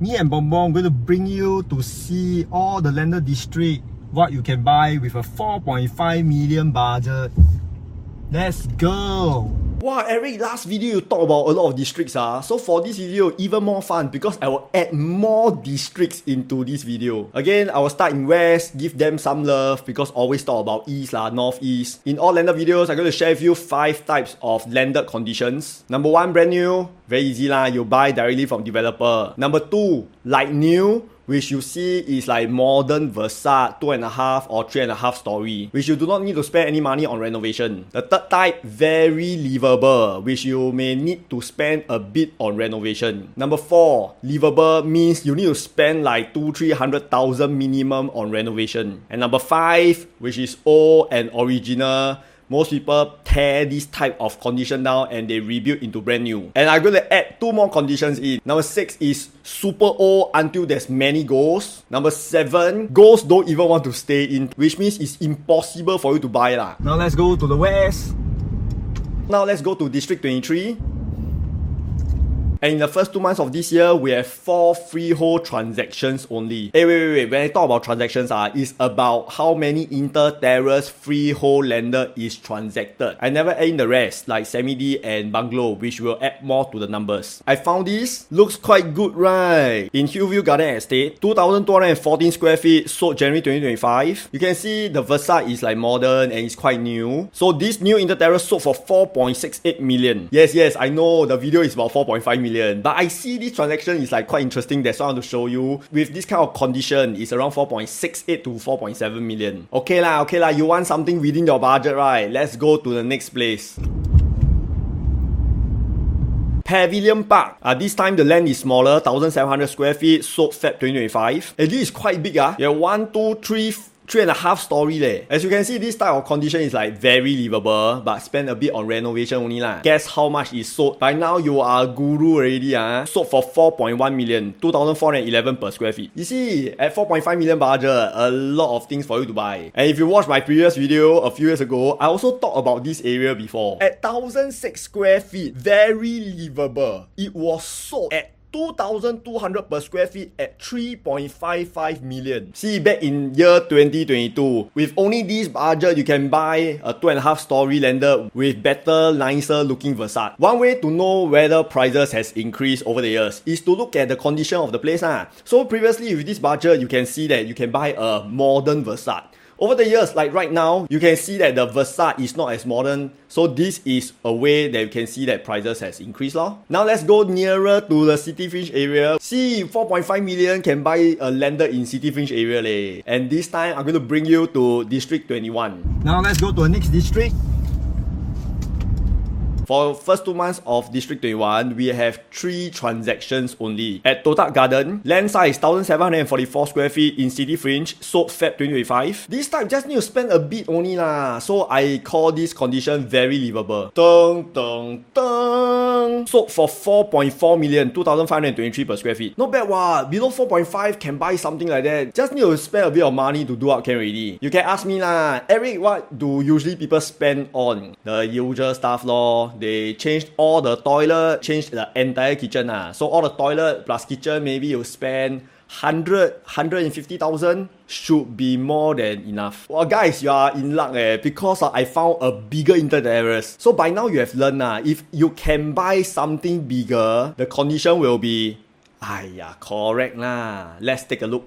Me and Bonbon going to bring you to see all the landed district, what you can buy with a 4.5 million budget. Let's go! Wow, Eric, last video you talked about a lot of districts. So for this video, even more fun because I will add more districts into this video. Again, I will start in West, give them some love because always talk about East, Northeast. In all landed videos, I'm going to share with you 5 types of landed conditions. Number 1, brand new. Very easy you buy directly from developer. Number 2, like new, which you see is like modern Versace 2.5 or 3.5 story, which you do not need to spend any money on renovation. The third type, very livable, which you may need to spend a bit on renovation. Number 4, livable means you need to spend like 200,000-300,000 minimum on renovation. And number 5, which is old and original. Most people tear this type of condition down and they rebuild into brand new. And I'm going to add 2 more conditions in. Number 6 is super old until there's many ghosts. Number 7, ghosts don't even want to stay in, which means it's impossible for you to buy. Now let's go to the West. Now let's go to District 23. And in the first 2 months of this year, we have 4 freehold transactions only. Hey, wait. When I talk about transactions, it's about how many inter-terrace freehold lander is transacted. I never add in the rest, like semi-D and bungalow, which will add more to the numbers. I found this. Looks quite good, right? In Hillview Garden Estate, 2,214 square feet, sold January 2025. You can see the Versace is like modern and it's quite new. So this new inter-terrace sold for 4.68 million. Yes, I know the video is about 4.5 million. But I see this transaction is like quite interesting. That's why I want to show you. With this kind of condition, it's around 4.68 to 4.7 million. Okay lah. You want something within your budget, right? Let's go to the next place. Pavilion Park. This time the land is smaller, 1,700 square feet, sold Feb 2025. And this is quite big. Yeah, 1, 2, 3, 3.5 story there. As you can see, this type of condition is like very livable, but spend a bit on renovation only lah. Guess how much is sold? By now you are a guru already. Sold for 4.1 million, 2,411 per square feet. You see, at 4.5 million budget, a lot of things for you to buy. And if you watch my previous video a few years ago, I also talked about this area before. At 1,006 square feet, very livable. It was sold at 2,200 per square feet at 3.55 million. See, back in year 2022, with only this budget, you can buy a 2.5 story lander with better, nicer looking Versace. One way to know whether prices has increased over the years is to look at the condition of the place. So previously with this budget, you can see that you can buy a modern Versace. Over the years, like right now, you can see that the Versace is not as modern. So this is a way that you can see that prices has increased. Now let's go nearer to the City Fringe area. See, 4.5 million can buy a lander in City Fringe area. And this time, I'm going to bring you to District 21. Now let's go to the next district. For first 2 months of District 21, we have 3 transactions only. At Toh Tuck Garden, land size 1,744 square feet in City Fringe, sold Feb 2025. This type just need to spend a bit only lah. So I call this condition very livable. Sold for 4.4 million, 2,523 per square feet. Not bad below 4.5 can buy something like that. Just need to spend a bit of money to do up can already. You can ask me Eric, what do usually people spend on? The usual stuff lor. They changed all the toilet, changed the entire kitchen. So all the toilet plus kitchen, maybe you spend 150,000 should be more than enough. Well guys, you are in luck because I found a bigger inter-terrace. So by now you have learned if you can buy something bigger, the condition will be correct lah. Let's take a look.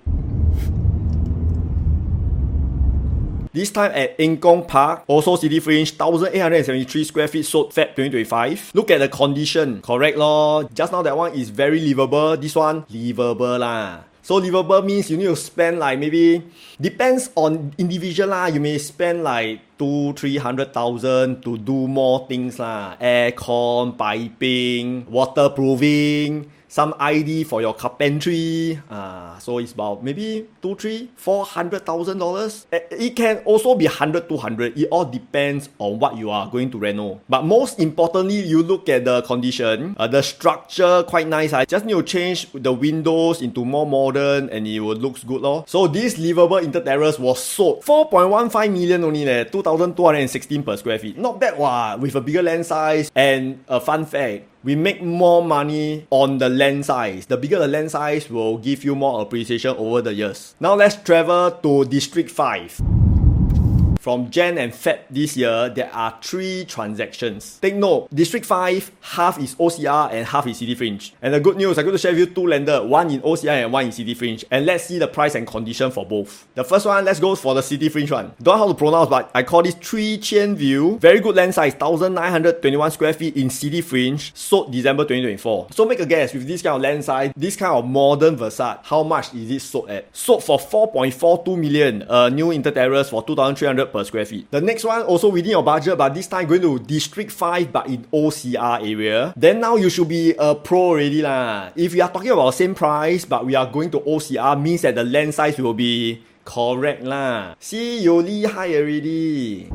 This time at Eng Kong Park, also City Fringe, 1,873 square feet, sold Feb 2025. Look at the condition, correct lor. Just now that one is very livable, this one, livable lah. So livable means you need to spend like maybe, depends on individual lah, you may spend like 200,000-300,000 to do more things lah. Aircon, piping, waterproofing, some ID for your carpentry. So it's about maybe $400,000. It can also be 100-200. It all depends on what you are going to reno. But most importantly, you look at the condition. The structure quite nice. I just need to change the windows into more modern and it will look good lor. So this livable inter-terrace was sold 4.15 million only 2,216 per square feet. Not bad with a bigger land size. And a fun fact, we make more money on the land size. The bigger the land size will give you more appreciation over the years. Now let's travel to District 5. From Jan and Feb this year, there are 3 transactions. Take note, District 5, half is OCR and half is City Fringe. And the good news, I'm going to share with you 2 lenders, one in OCR and one in City Fringe. And let's see the price and condition for both. The first one, let's go for the City Fringe one. Don't know how to pronounce, but I call this 3千 View. Very good land size, 1,921 square feet in City Fringe, sold December 2024. So make a guess, with this kind of land size, this kind of modern Versace, how much is it sold at? Sold for 4.42 million, new inter-terrace for 2,300 per square feet. The next one also within your budget, but this time going to District 5 but in OCR area. Then now you should be a pro already lah. If we are talking about same price but we are going to OCR, means that the land size will be correct lah. See, you 厉害 already.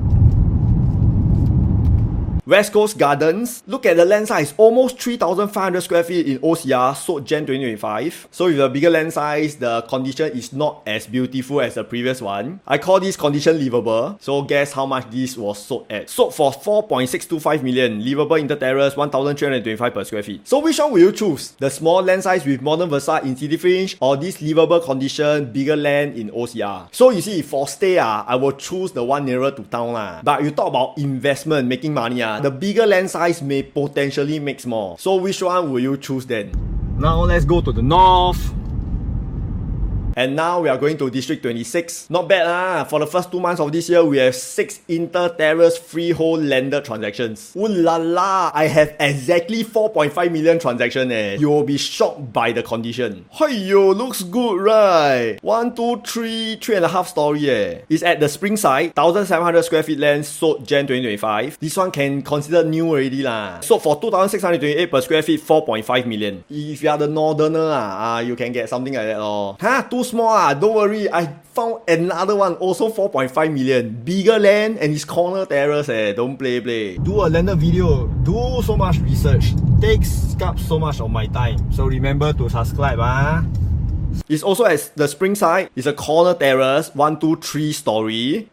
West Coast Gardens, look at the land size, almost 3,500 square feet in OCR, sold Jan 2025. So with a bigger land size, the condition is not as beautiful as the previous one. I call this condition livable. So guess how much this was sold at? Sold for 4.625 million, livable inter-terrace, 1,325 per square feet. So which one will you choose? The small land size with modern Versace in City Fringe, or this livable condition, bigger land in OCR? So you see, for stay, I will choose the one nearer to town lah. But you talk about investment, making money, the bigger land size may potentially make more. So which one will you choose then? Now let's go to the north. And now we are going to District 26. Not bad lah. For the first 2 months of this year, we have 6 inter-terrace freehold landed transactions. Ooh la la, I have exactly 4.5 million transactions eh. You will be shocked by the condition. Hey-yo, looks good right? 1, 2, 3, 3.5 story eh. It's at the Springside, 1,700 square feet land, sold Jan 2025. This one can consider new already lah. Sold for 2,628 per square feet, 4.5 million. If you are the northerner you can get something like that lor. Huh? Too small don't worry, I found another one, also 4.5 million. Bigger land and it's corner terrace don't play. Do a landed video, do so much research, takes up so much of my time. So remember to subscribe It's also at the Springside. It's a corner terrace, 1, 2, 3 story,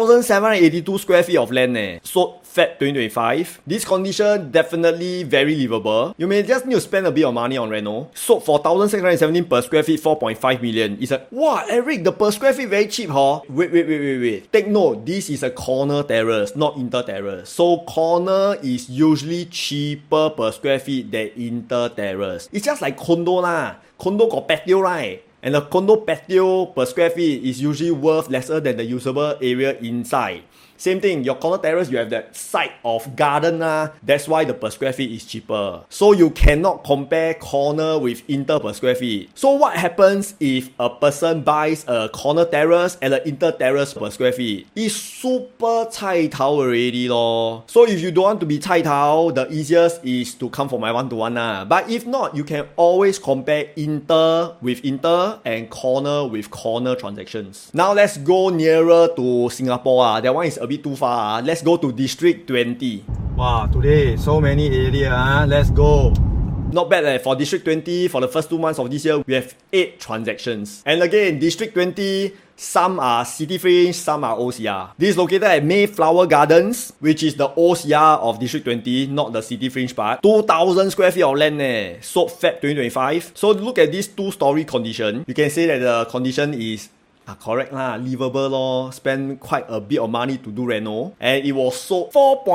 2,782 square feet of land Sold Feb 2025. This condition definitely very livable. You may just need to spend a bit of money on reno. Sold for 1,617 per square feet, 4.5 million. It's a wow, Eric, the per square feet very cheap, huh? Wait. Take note, this is a corner terrace, not inter terrace. So corner is usually cheaper per square feet than inter terrace. It's just like condo lah. Condo got patio, right? And the condo patio per square feet is usually worth lesser than the usable area inside. Same thing, your corner terrace, you have that side of garden that's why the per square feet is cheaper. So you cannot compare corner with inter per square feet. So what happens if a person buys a corner terrace and an inter terrace per square feet? It's super 菜头 already lor. So if you don't want to be 菜头, the easiest is to come for my one-to-one But if not, you can always compare inter with inter and corner with corner transactions. Now let's go nearer to Singapore That one is a bit too far Let's go to District 20. Wow, today so many area Let's go. Not bad for District 20, for the first 2 months of this year, we have 8 transactions. And again, District 20, some are City Fringe, some are OCR. This is located at Mayflower Gardens, which is the OCR of District 20, not the City Fringe part. 2,000 square feet of land sold Feb 2025. So look at this 2-story condition. You can say that the condition is correct livable lor. Spend quite a bit of money to do reno. And it was sold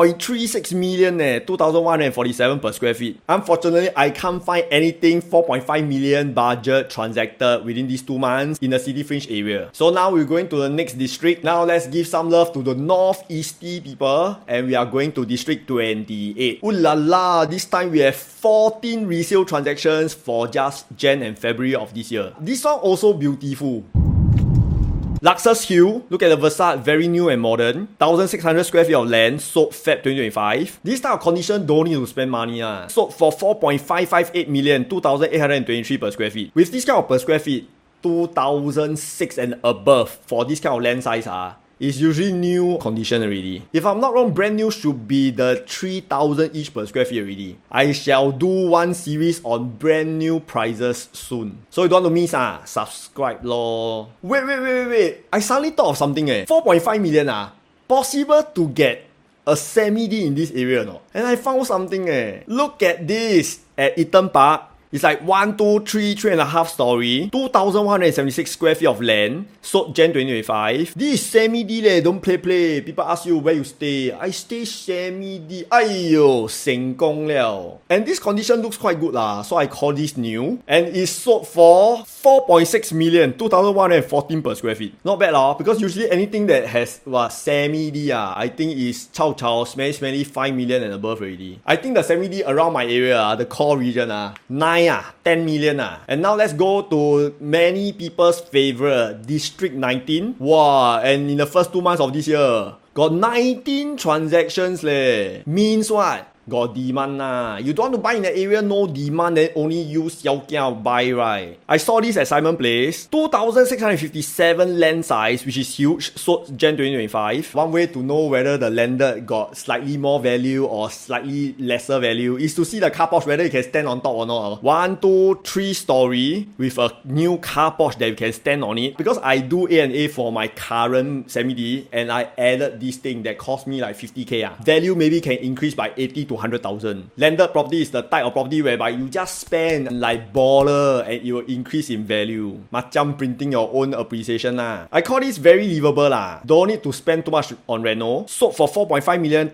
4.36 million 2,147 per square feet. Unfortunately, I can't find anything 4.5 million budget transacted within these 2 months in the City Fringe area. So now we're going to the next district. Now let's give some love to the northeasty people. And we are going to District 28. Ooh la la, this time we have 14 resale transactions for just Jan and February of this year. This one also beautiful. Luxus Hill, look at the Versace, very new and modern. 1,600 square feet of land, sold Feb 2025. This type of condition don't need to spend money Sold for 4.558 million, 2,823 per square feet. With this kind of per square feet, 2,006 and above for this kind of land size is usually new condition already. If I'm not wrong, brand new should be the 3,000 each per square feet already. I shall do one series on brand new prices soon. So you don't want to miss subscribe lor. Wait. I suddenly thought of something 4.5 million possible to get a semi-D in this area, no? And I found something, Look at this at Eaton Park. It's like 1, 2, 3, 3.5 story, 2,176 square feet of land, sold Jan 2025. This is semi-D don't play. People ask you where you stay. I stay semi-D. Aiyo, 成功了. And this condition looks quite good lah, so I call this new. And it's sold for 4.6 million, 2,114 per square feet. Not bad lah, because usually anything that has semi-D I think is chow, smelly 5 million and above already. I think the semi-D around my area, the core region 10 million. And now let's go to many people's favorite, District 19. Wow, and in the first 2 months of this year, got 19 transactions leh. Means what? Got demand lah. You don't want to buy in the area, no demand, then only use Xiao Kia buy, right? I saw this at Simon Place. 2,657 land size, which is huge, sold Jan 2025. One way to know whether the landed got slightly more value or slightly lesser value is to see the car porch, whether you can stand on top or not. 1, 2, 3 story with a new car porch that you can stand on it. Because I do A&A for my current semi-D, and I added this thing that cost me like 50k. Value maybe can increase by 80 to 100,000. Landed property is the type of property whereby you just spend like baller and it will increase in value. Macam printing your own appreciation lah. I call this very livable lah. Don't need to spend too much on reno. Sold for 4.5 million,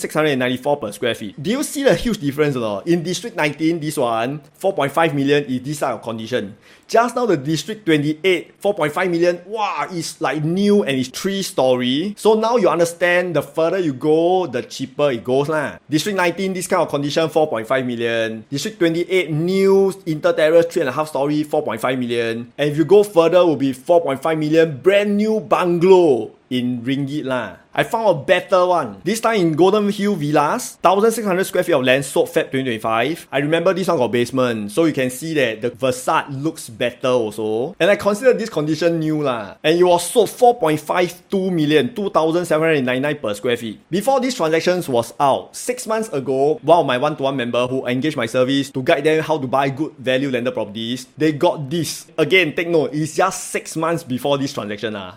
1,694 per square feet. Do you see the huge difference or not? In District 19, this one, 4.5 million is this type of condition. Just now the District 28, 4.5 million, wow, it's like new and it's 3 story. So now you understand, the further you go, the cheaper it goes lah. District 19, this kind of condition, 4.5 million. District 28, new inter-terrace, 3.5 story, 4.5 million. And if you go further, will be 4.5 million, brand new bungalow in ringgit lah. I found a better one. This time in Golden Hill Villas, 1,600 square feet of land, sold Feb 2025. I remember this one got basement, so you can see that the facade looks better also. And I consider this condition new lah. And it was sold 4.52 million, 2,799 per square feet. Before this transactions was out, 6 months ago, one of my one-to-one member who engaged my service to guide them how to buy good value landed properties, they got this. Again, take note, it's just 6 months before this transaction lah.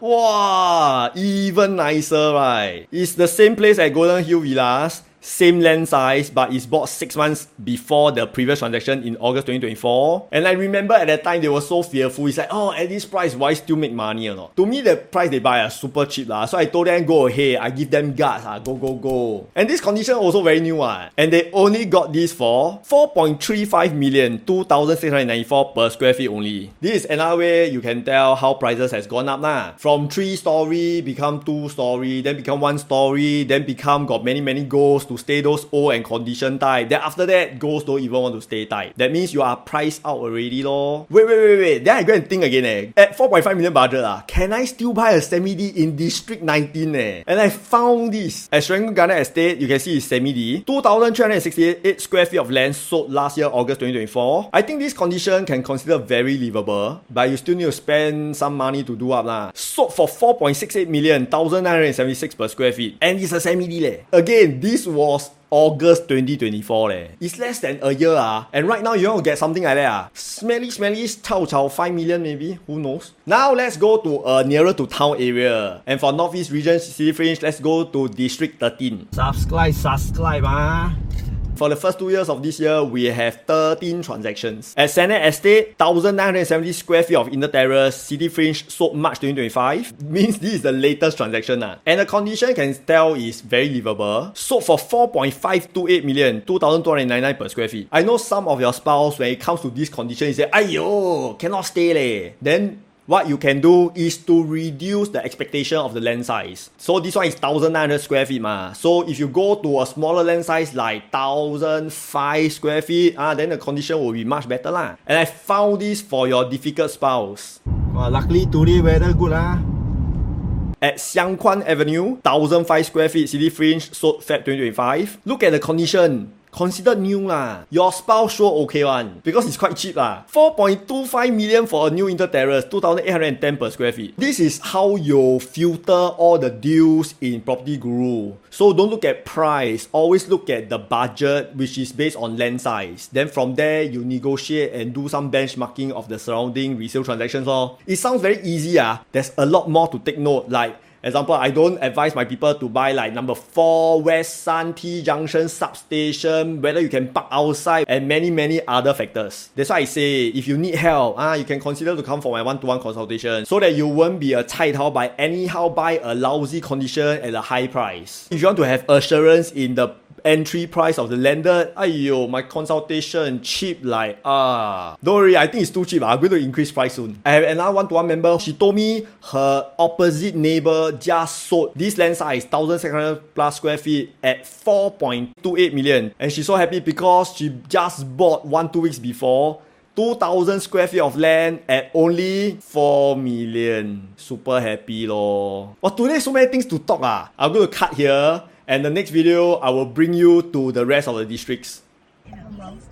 Wow, even nicer, right? It's the same place at Golden Hill Villas, same land size, but it's bought 6 months before the previous transaction in August 2024. And I remember at that time they were so fearful. It's like, oh, at this price, why still make money or not? To me, the price they buy are super cheap lah. So I told them, go ahead, I give them guts, go. And this condition also very new and they only got this for 4.35 million, 2,694 per square feet only. This is another way you can tell how prices has gone up lah. From 3 story become 2 story, then become 1 story, then become got many ghosts to stay those old and condition type. Then after that, ghosts don't even want to stay type. That means you are priced out already lor. Wait. Then I go and think again At 4.5 million budget can I still buy a semi-D in District 19 And I found this. At Serangoon Garden Estate, you can see it's semi-D. 2,368 square feet of land sold last year, August 2024. I think this condition can consider very livable, but you still need to spend some money to do up lah. Sold for 4.68 million, 1,976 per square feet. And it's a semi-D Again, this was August 2024 It's less than a year and right now you want to get something like that Smelly, chow, 5 million maybe, who knows. Now let's go to nearer to town area. And for Northeast Region City Fringe, let's go to District 13. Subscribe For the first 2 years of this year, we have 13 transactions. At Senate Estate, 1,970 square feet of inter-terrace, City Fringe, sold March 2025. Means this is the latest transaction And the condition can tell is very livable. Sold for 4.528 million, 2,299 per square feet. I know some of your spouse, when it comes to this condition, you say, aiyo, cannot stay Then what you can do is to reduce the expectation of the land size. So this one is 1,900 square feet So if you go to a smaller land size like 1,005 square feet, then the condition will be much better lah. And I found this for your difficult spouse. Luckily today weather good At Xiang Kuan Avenue, 1,005 square feet, City Fringe, sold Feb 2025. Look at the condition. Considered new lah. Your spouse sure okay one because it's quite cheap lah. 4.25 million for a new inter-terrace, 2,810 per square feet. This is how you filter all the deals in Property Guru. So don't look at price, always look at the budget, which is based on land size. Then from there, you negotiate and do some benchmarking of the surrounding resale transactions It sounds very easy There's a lot more to take note, like Example, I don't advise my people to buy like number 4 West Sun T Junction substation, whether you can park outside, and many other factors. That's why I say, if you need help, you can consider to come for my one-to-one consultation so that you won't be a cai tao by anyhow buy a lousy condition at a high price. If you want to have assurance in the entry price of the landed, my consultation cheap like don't worry, I think it's too cheap. I'm going to increase price soon. I have another one-to-one member. She told me her opposite neighbor just sold this land size 1,600 plus square feet at 4.28 million, and she's so happy because she just bought 1-2 weeks before 2,000 square feet of land at only 4 million. Super happy lor. Well, today so many things to talk. I'm going to cut here, and the next video I will bring you to the rest of the districts.